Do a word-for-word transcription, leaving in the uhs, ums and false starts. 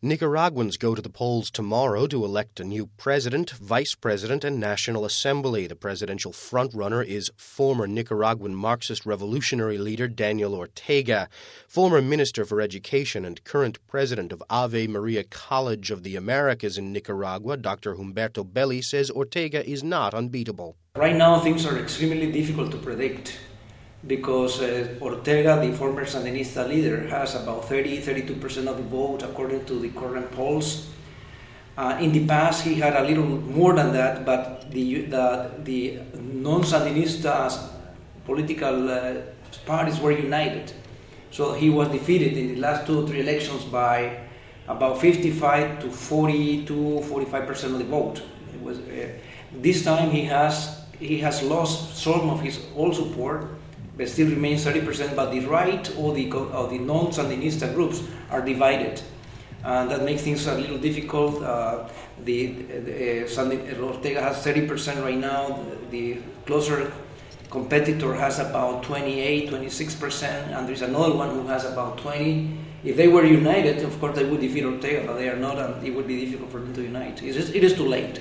Nicaraguans go to the polls tomorrow to elect a new president, vice president, and National Assembly. The presidential frontrunner is former Nicaraguan Marxist revolutionary leader Daniel Ortega. Former Minister for Education and current president of Ave Maria College of the Americas in Nicaragua, Doctor Humberto Belli, says Ortega is not unbeatable. Right now, things are extremely difficult to predict, because uh, Ortega, the former Sandinista leader, has about thirty to thirty-two percent of the vote according to the current polls. Uh, in the past, he had a little more than that, but the, the, the non-Sandinista political uh, parties were united. So he was defeated in the last two or three elections by about fifty-five to forty-two, forty-five percent of the vote. It was, uh, this time he has, he has lost some of his old support, but still remains thirty percent, but the right or the, or the non-Sandinista groups are divided. And that makes things a little difficult. Uh, the, the uh, Ortega has thirty percent right now. The, the closer competitor has about twenty-eight, twenty-six percent, and there's another one who has about twenty. If they were united, of course they would defeat Ortega, but they are not, and it would be difficult for them to unite. It is, it is too late.